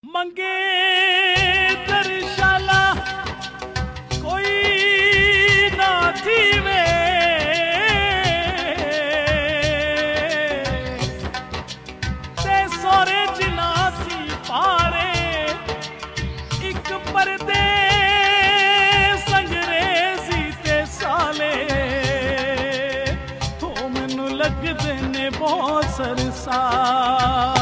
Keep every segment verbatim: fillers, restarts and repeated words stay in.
मंगे दर्शाला कोई ना थी वे ते सोरे जिना थी पारे एक परदे संगरेजी ते साले तो मैनू लगदे ने बहुत सरसारे।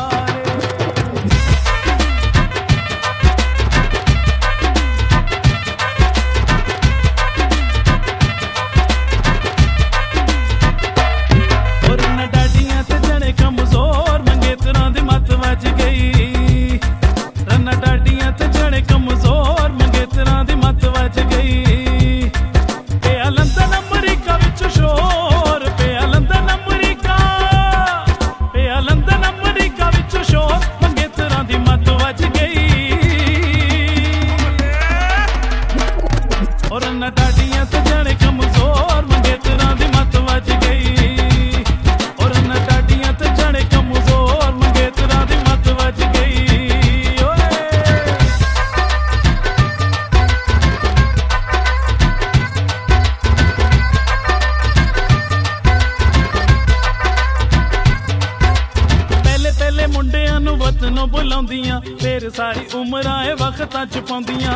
वतनों बुलाउंदियां फिर सारी उमरां ए वक्तां च पाउंदियां।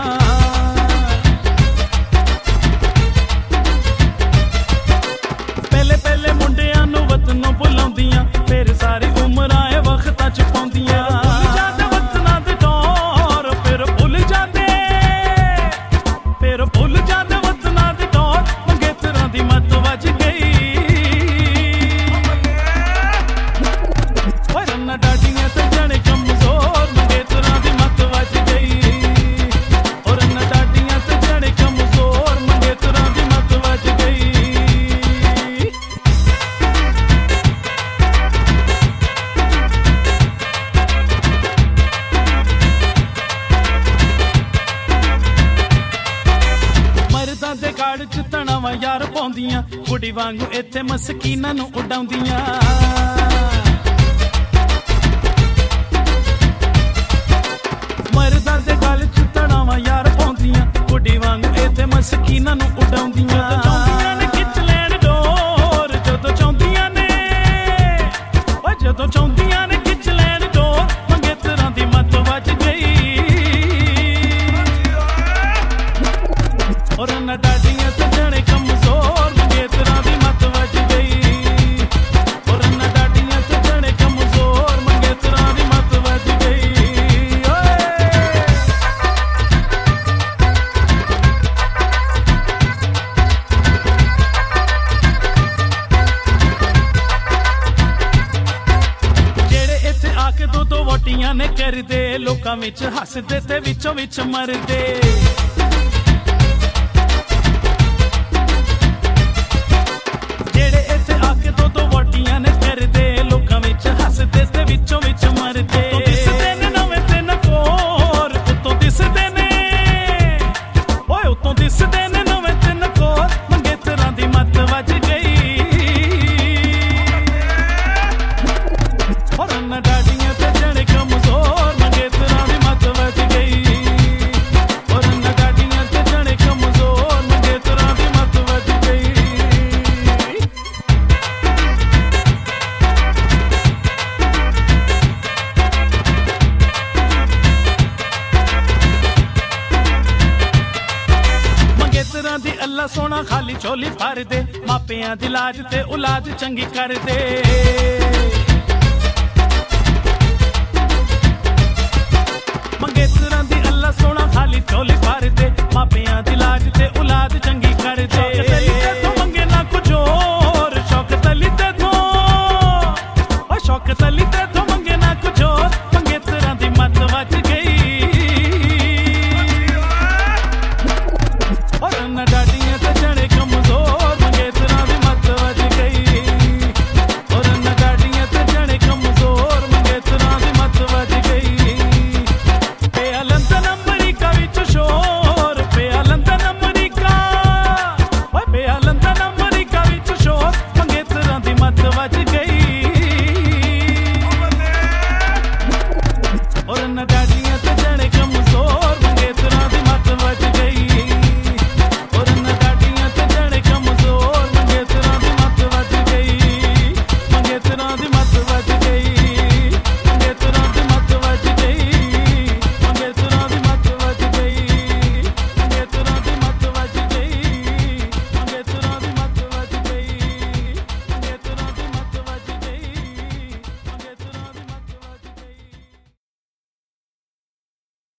पहले पहले मुंडियां नूं वतनों बुलाउंदियां फिर सारी उमरां ए वक्तां च पाउंदियां। भुल जांदे वतनां दे डोर फिर भुल जांदे फिर भुल जांदे वतनां दे डोर मंगेतरां दी मत वज गई। रन्ना डाडियां ते जाने कमजोर मंगेतरां दी मत वज गई। और रन्ना डाडियां ते जाने कमजोर मंगेतरां दी मत वज गई। मर्दां दे गाड़ च तणावां यार पाउंदियां कुड़ी वांगू इत्थे मसकीनां नूं उडाउंदियां। मर्दां दे गल च तणावां यार पाउंदियां कुड़ी वांग इत्थे मसकीनां नूं उडाउंदियां। चाहुंदियां ने खिच लैण डोर जदों चाहुंदियां ने ओ जदों चाहुंदियां ने खिच लैण डोर मंगेतरां दी मत वज गई। और रन्ना डाडियां ते जाने कमजोर मंगेतरां दी मत वज गई। और रन्ना डाडियां ते जाने कमजोर मंगेतरां दी मत वज गई। दो दो वोटियां ने करदे लोकां विच हसदे ते विचों विच मरदे। जेड़े इत्थे आके दो दो वोटियां ने करदे लोकां विच हसदे ते विचों विच मरदे। दिसदे ने नवें ते नकोर उत्तों दिसदे ने ओए उत्तों दिसदे ने नवें ते नकोर मंगेतरां दी मत वज गई। और रन्ना डाडियां ते जाने कमजोर मंगेतरां दी मत वज गई। और रन्ना डाडियां ते जाने कमजोर मंगेतरां दी मत वज गई। मंगेतरां दी अल्लाह सोना खाली झोली भर दे मापियां दी लाज ते औलाद चंगी कर दे। मंगेतरां दी अल्लाह सोना खाली झोली भर दे मापियां दी लाज ते औलाद चंगी कर दे।